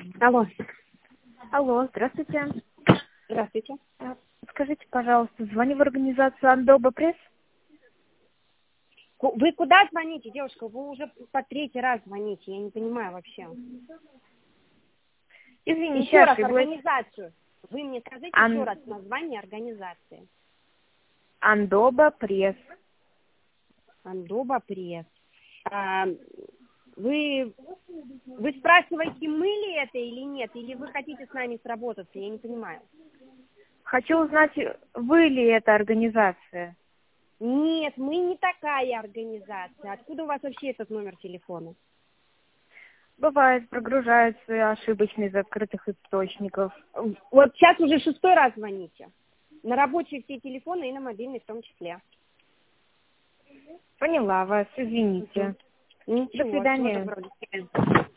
Алло. Алло, здравствуйте. Здравствуйте. Скажите, пожалуйста, звоню в организацию Андоба Пресс. Вы куда звоните, девушка? Вы уже по третий раз звоните, я не понимаю вообще. Извините, Еще раз ошиблась. организацию. Вы мне скажите еще раз название организации. Андоба Пресс. Андоба Пресс. Вы спрашиваете, мы ли это или нет? Или вы хотите с нами сработаться? Я не понимаю. Хочу узнать, вы ли эта организация? Нет, мы не такая организация. Откуда у вас вообще этот номер телефона? Бывает, прогружаются ошибочно из открытых источников. Вот сейчас уже 6-й раз звоните. На рабочие все телефоны и на мобильный в том числе. Поняла вас, извините. Ничего, До свидания. всего доброго.